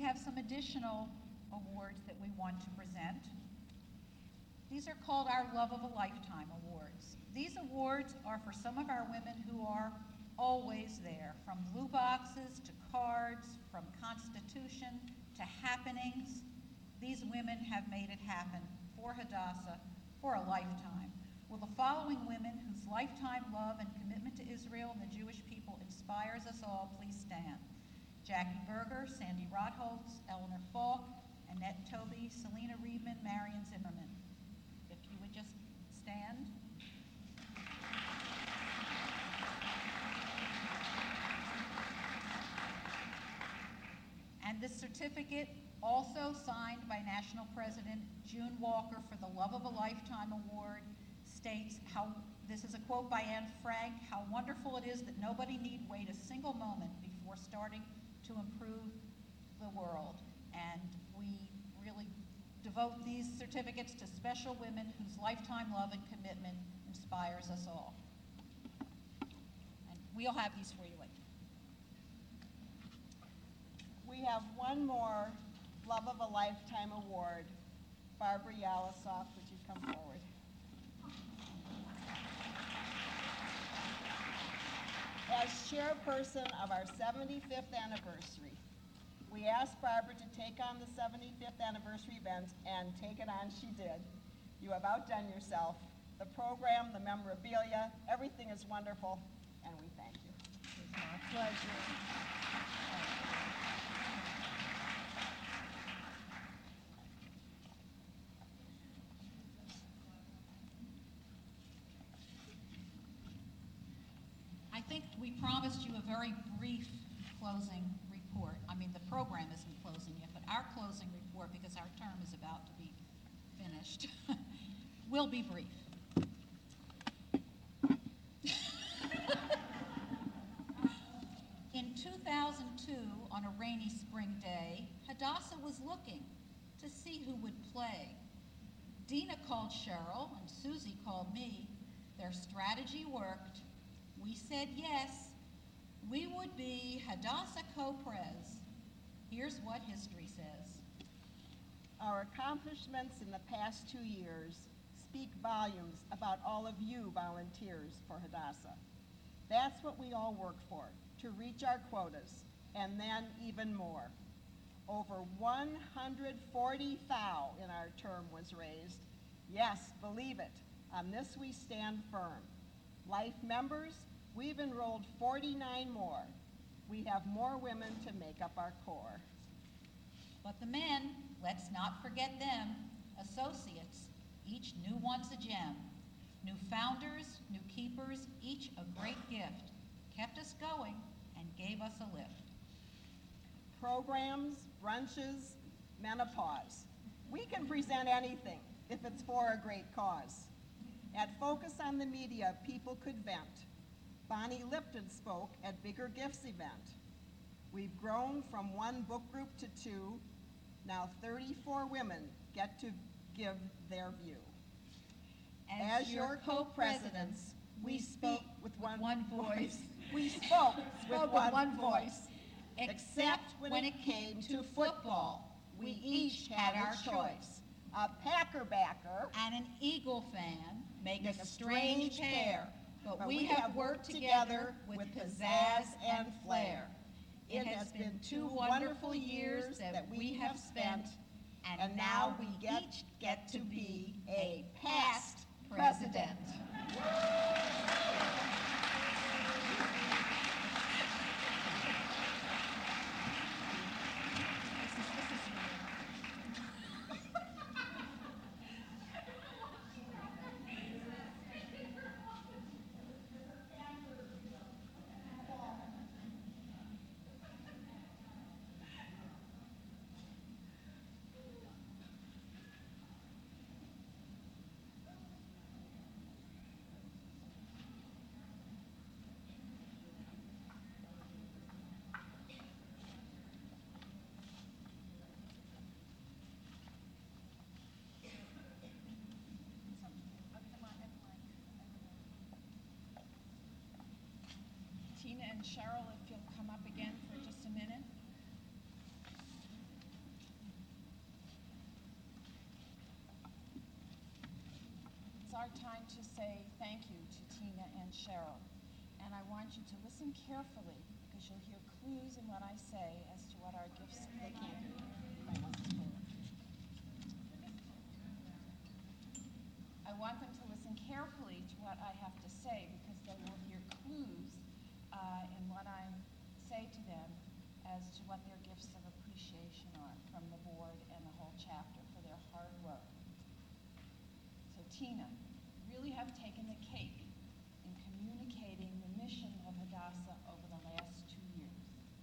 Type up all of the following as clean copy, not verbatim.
have some additional awards that we want to present. These are called our Love of a Lifetime Awards. These awards are for some of our women who are always there, from blue boxes to cards, from Constitution to happenings. These women have made it happen for Hadassah for a lifetime. Will the following women whose lifetime love and commitment to Israel and the Jewish people inspires us all please stand? Jackie Berger, Sandy Rotholtz, Eleanor Falk, Annette Toby, Selena Riedman, Marion Zimmerman. If you would just stand. And this certificate, also signed by National President June Walker for the Love of a Lifetime Award, states how, this is a quote by Anne Frank, how wonderful it is that nobody need wait a single moment before starting to improve the world. And we really devote these certificates to special women whose lifetime love and commitment inspires us all. And we'll have these for you later. We have one more Love of a Lifetime Award. Barbara Yalisoff, would you come forward? As chairperson of our 75th anniversary, we asked Barbara to take on the 75th anniversary event, and take it on she did. You have outdone yourself. The program, the memorabilia, everything is wonderful, and we thank you. It's my pleasure. I think we promised you a very brief closing report. I mean, the program isn't closing yet, but our closing report, because our term is about to be finished, will be brief. In 2002, on a rainy spring day, Hadassah was looking to see who would play. Dina called Cheryl and Susie called me. Their strategy worked. We said yes, we would be Hadassah Co-Pres. Here's what history says. Our accomplishments in the past 2 years speak volumes about all of you volunteers for Hadassah. That's what we all work for, to reach our quotas, and then even more. Over 140 thou in our term was raised. Yes, believe it. On this we stand firm. Life members, we've enrolled 49 more. We have more women to make up our core. But the men, let's not forget them, associates, each new once a gem. New founders, new keepers, each a great gift, kept us going and gave us a lift. Programs, brunches, menopause. We can present anything if it's for a great cause. At Focus on the Media, people could vent. Bonnie Lipton spoke at Bigger Gifts event. We've grown from one book group to 2. Now 34 women get to give their view. As your co-presidents, we speak with one voice. We spoke with one voice. Except when it came to football, we each had our choice. A Packer backer And an Eagle fan make a strange pair, but we have worked together with pizzazz and flair. It has been 2 wonderful years that we have spent, and now we each get to be a past president. Tina and Cheryl, if you'll come up again for just a minute. our time to say thank you to Tina and Cheryl. And I want you to listen carefully because you'll hear clues in what I say as to what our gifts they can't hear. I want them to listen carefully to what I have to say because they will hear clues in what I say to them as to what their gifts of appreciation are from the board and the whole chapter for their hard work. So Tina, you really have taken the cake in communicating the mission of Hadassah over the last 2 years.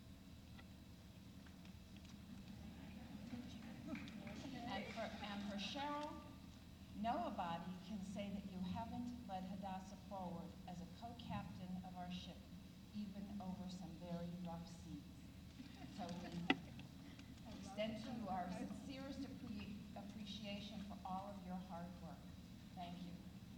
And for Cheryl, nobody can say that you haven't led Hadassah forward as a co-captain of our ship, even over some very rough seas. So we extend to you our sincerest appreciation for all of your hard work. Thank you.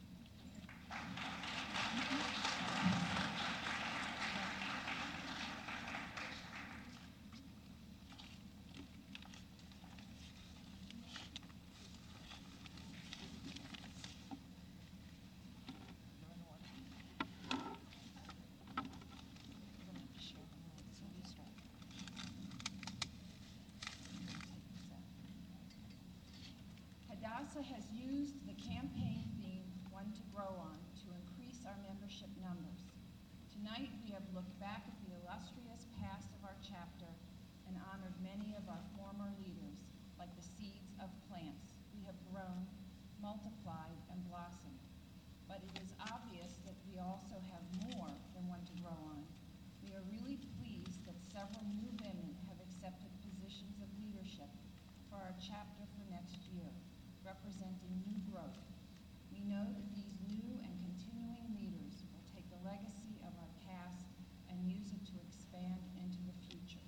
Hadassah has used the campaign theme, One to Grow On, to increase our membership numbers. Tonight, we have looked back at the illustrious past of our chapter and honored many of our former leaders, like the seeds of plants we have grown, multiplied, and blossomed. But it is obvious that we also have more than one to grow on. We are really pleased that several new women have accepted positions of leadership for our chapter for next year, representing new growth. We know that these new and continuing leaders will take the legacy of our past and use it to expand into the future.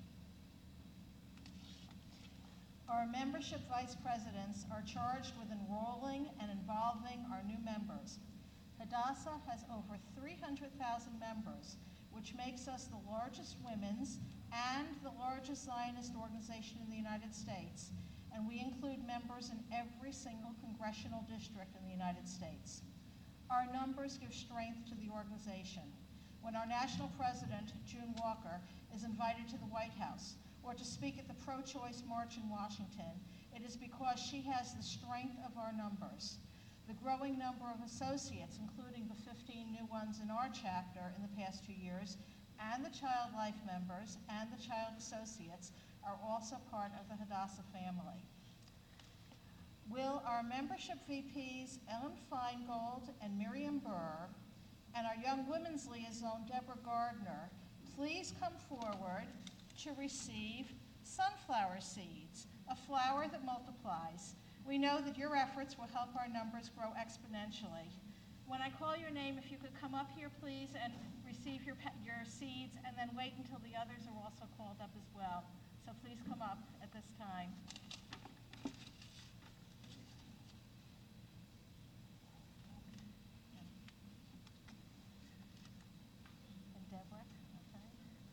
Our membership vice presidents are charged with enrolling and involving our new members. Hadassah has over 300,000 members, which makes us the largest women's and the largest Zionist organization in the United States, and we include members in every single congressional district in the United States. Our numbers give strength to the organization. When our national president, June Walker, is invited to the White House or to speak at the pro-choice march in Washington, it is because she has the strength of our numbers. The growing number of associates, including the 15 new ones in our chapter in the past 2 years, and the Child Life members and the Child Associates are also part of the Hadassah family. Will our membership VPs, Ellen Feingold and Miriam Burr, and our Young Women's Liaison, Deborah Gardner, please come forward to receive sunflower seeds, a flower that multiplies. We know that your efforts will help our numbers grow exponentially. When I call your name, if you could come up here, please, and receive your seeds, and then wait until the others are also called up as well. So please come up at this time. And Deborah, okay.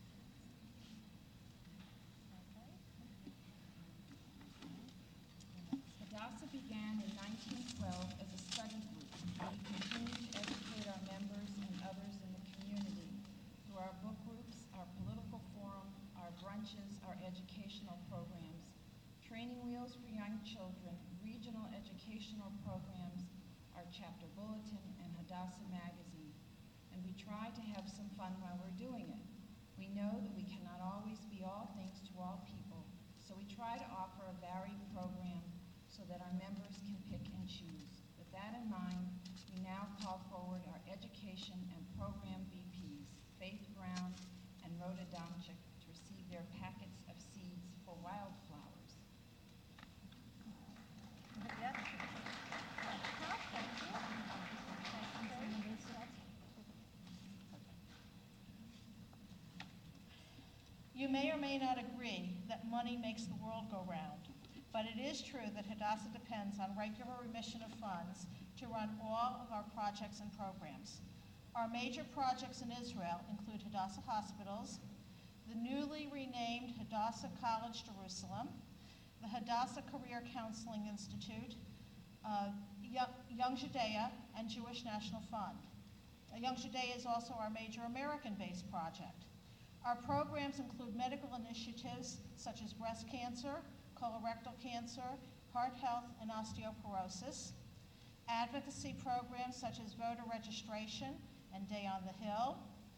Hadassah began in 1912 as a study group. We continue to educate our members and others in the community through our book groups, our political forum, our brunches, our educational programs, training wheels for young children, regional educational programs, our chapter bulletin, and Hadassah magazine. And we try to have some fun while we're doing it. We know that we cannot always be all things to all people, so we try to offer a varied program so that our members can pick and choose. With that in mind, we now call forward our education and program VPs, Faith Brown and Rhoda Domchik, to receive their packets of seeds for wildflowers. Yep. You may or may not agree that money makes the world go round, but it is true that Hadassah depends on regular remission of funds to run all of our projects and programs. Our major projects in Israel include Hadassah Hospitals, the newly renamed Hadassah College Jerusalem, the Hadassah Career Counseling Institute, Young Judea, and Jewish National Fund. Young Judea is also our major American-based project. Our programs include medical initiatives such as breast cancer, colorectal cancer, heart health, and osteoporosis, advocacy programs such as voter registration and Day on the Hill.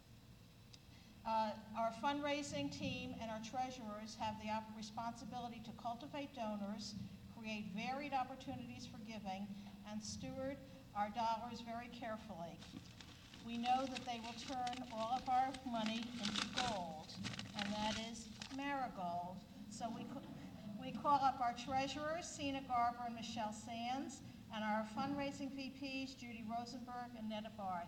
Our fundraising team and our treasurers have the responsibility to cultivate donors, create varied opportunities for giving, and steward our dollars very carefully. We know that they will turn all of our money into gold, and that is marigold. So we call up our treasurers, Sina Garber and Michelle Sands, and our fundraising VPs, Judy Rosenberg and Netta Barth.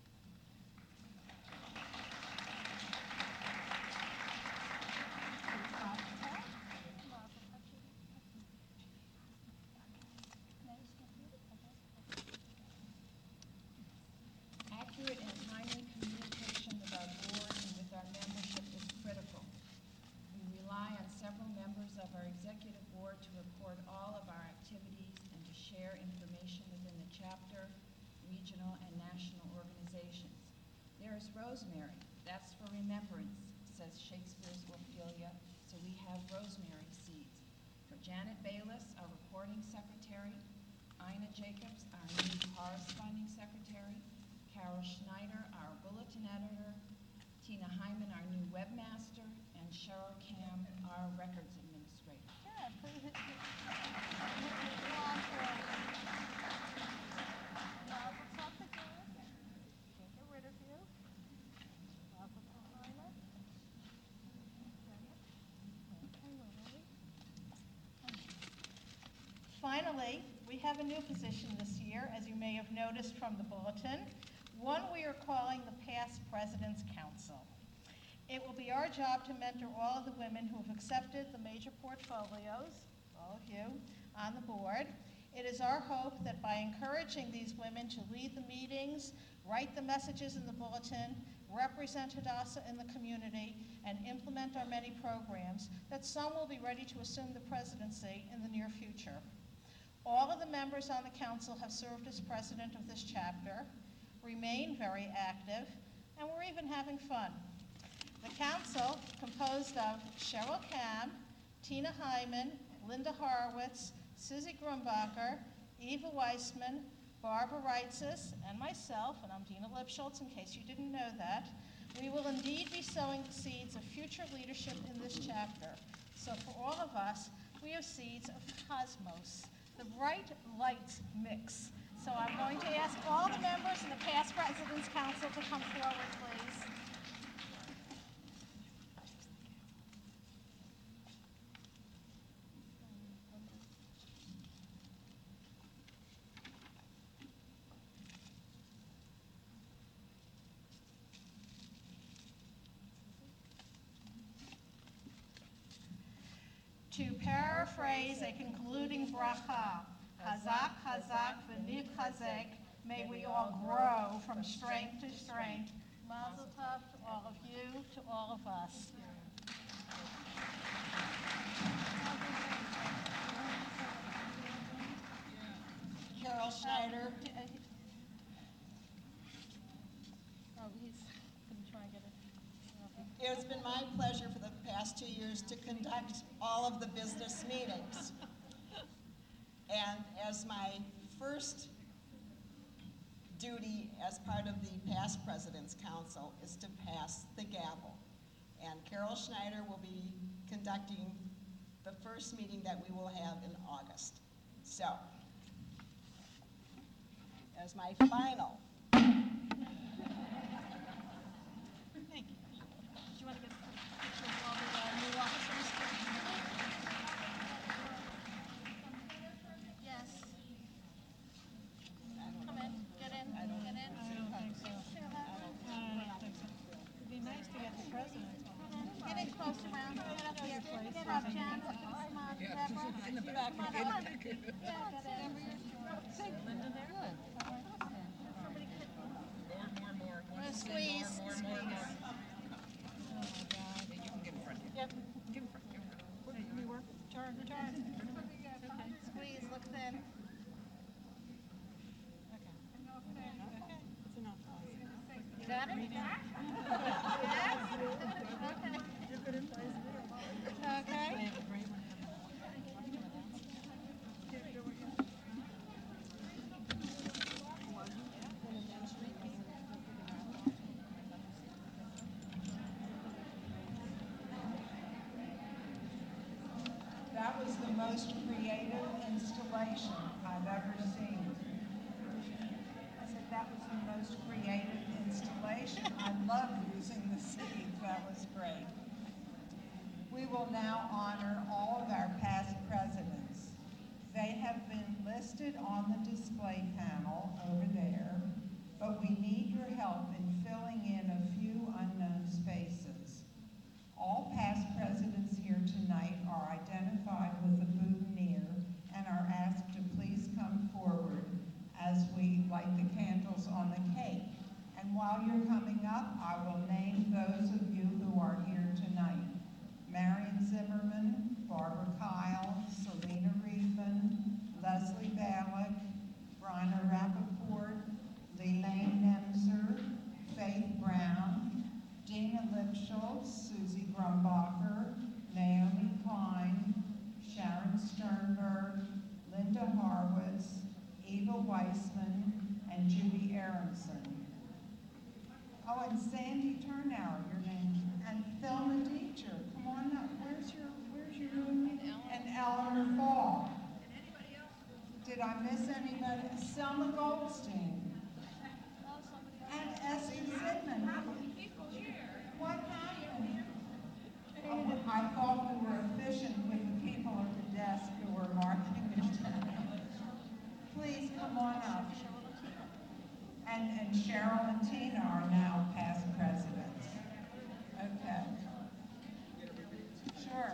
Accurate and timely communication with our board and with our membership is critical. We rely on several members of our executive board to record all of our activities and to share information within the chapter, regional, and national organizations. There is rosemary, that's for remembrance, says Shakespeare's Ophelia, so we have rosemary seeds. For Janet Bayless, our reporting secretary, Ina Jacobs, our new corresponding secretary, Carol Schneider, our bulletin editor, Tina Hyman, our new webmaster, and Cheryl Cam, our records administrator. Yeah, please. Finally, we have a new position this year, as you may have noticed from the bulletin, one we are calling the Past President's Council. It will be our job to mentor all of the women who have accepted the major portfolios, all of you, on the board. It is our hope that by encouraging these women to lead the meetings, write the messages in the bulletin, represent Hadassah in the community, and implement our many programs, that some will be ready to assume the presidency in the near future. All of the members on the council have served as president of this chapter, remain very active, and we're even having fun. The council, composed of Cheryl Cam, Tina Hyman, Linda Horowitz, Susie Grumbacher, Eva Weissman, Barbara Reitzes, and myself, and I'm Dina Lipschultz in case you didn't know that, we will indeed be sowing the seeds of future leadership in this chapter. So for all of us, we have seeds of cosmos, the bright lights mix. So I'm going to ask all the members of the Past President's Council to come forward, please. To paraphrase a concluding bracha, Chazak, Chazak, v'niv chazek, may we all grow from strength to strength. Mazel tov to all of you, to all of us. Carol Schneider. Oh, he's going to try and get it. It has been my pleasure for the past 2 years to conduct all of the business meetings. And as my first duty as part of the Past President's Council is to pass the gavel. And Carol Schneider will be conducting the first meeting that we will have in August. So, as my final. Thank you. Do you want to get a picture of all the new officers? Yes. Come in, get in, get in. I don't think so. It'd be nice to get the president. Get in close around, get up here. Get up, Jen. Come on, Deborah. Come on, come on. Yeah, get in. Linda there? Squeeze. Oh my God. Yep. We work, turn. Squeeze, look thin. was the most creative installation I've ever seen. I said that was the most creative installation. I love using the seeds. That was great. We will now honor all of our past presidents. They have been listed on the display panel over there, but we need your help in filling in a few unknown spaces. All past presidents here tonight are identified with a boutonniere and are asked to please come forward as we light the candles on the cake. And while you're coming up, I will name those of you who are here tonight. Marion Zimmerman, Barbara Kyle, Selena Riefman, Leslie Bailick, Bryna Rappaport, Leilane Nemser, Faith Brown, Dina Lipschultz, Susie Grumbacher, Naomi Klein, Sharon Sternberg, Linda Harwitz, Eva Weissman, and Judy Aronson. Oh, and Sandy Turnauer, your name, and Thelma Deecher. Come on up. Where's your and Eleanor Fall. Did I miss anybody? Selma Goldstein. And Esther Zidman. What happened? Oh, I thought we were efficient with the people at the desk who were marking it down. Please come on up. And Cheryl and Tina are now past presidents. Okay. Sure.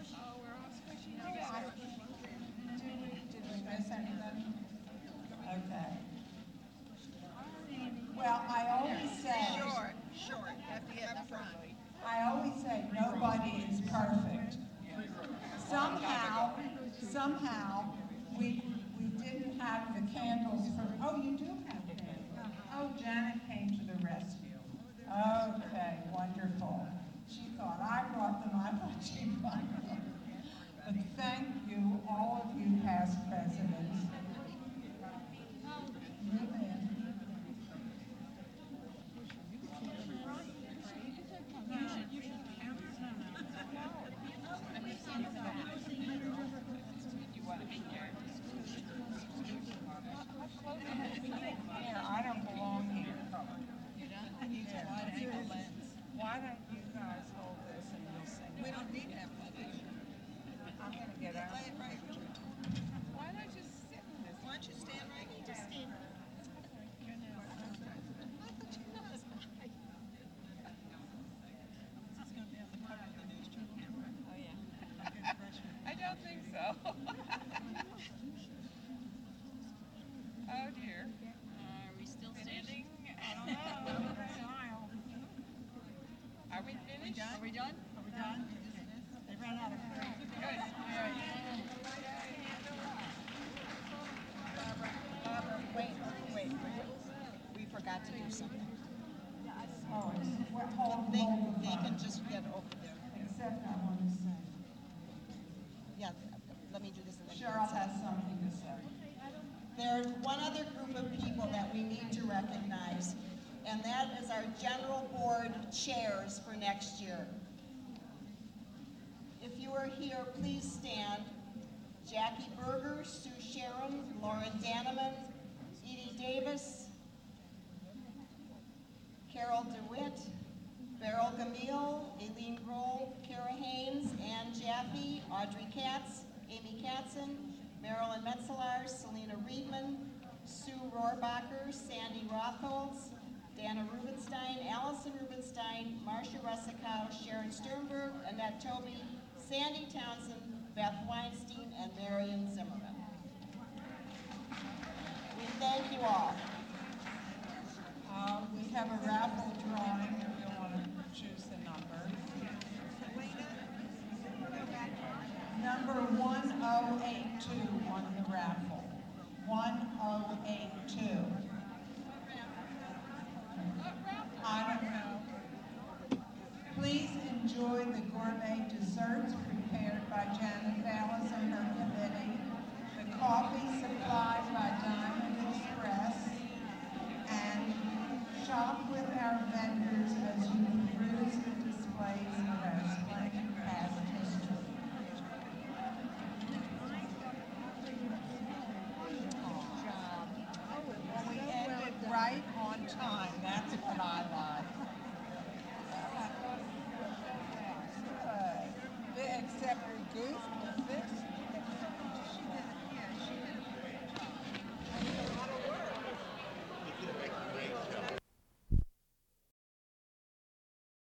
Did we miss anybody? Okay. Well, I always say, I always say nobody is perfect. Somehow, we didn't have the candles for, oh, you do have candles. Oh, Janet came to the rescue. Okay, wonderful. She thought I brought them, I thought she brought them. But thank you, all of you past presidents. Move in. Here, I don't belong here. Why don't you guys hold this and you'll sing? We don't need that. I'm going to get out. Why don't you sit in this? Why don't you stand right here? Just stand. I don't think so. Oh dear. Are we still standing? I don't know. Are we finished? Are we done? Are we done? They ran out of food. Good. All right. Barbara, wait. We forgot to do something. Oh, well, hold They the can phone. just get over there. Except I want to say, Yeah, let me do this and then. Cheryl has something to say. There's one other group of people that we need to recognize, and that is our general board chairs for next year. If you are here, please stand. Jackie Berger, Sue Sharon, Lauren Daneman, Edie Davis, Carol DeWitt, Beryl Gamil, Aileen Grohl, Kara Haynes, Ann Jaffe, Audrey Katz, Amy Katzen, Marilyn Metzelaar, Selena Riedman, Sue Rohrbacher, Sandy Rotholz, Dana Rubenstein, Allison Rubenstein, Marcia Russikow, Sharon Sternberg, Annette Toby, Sandy Townsend, Beth Weinstein, and Marion Zimmerman. We thank you all. We have a raffle drawing if you want to choose the number. Number 1082 on the raffle. 1082. I don't know. Please enjoy the gourmet desserts prepared by Janet Vallis and her committee, the coffee supplied by Diamond Express, and shop with our vendors as you peruse the displays of our splendid past history. Goose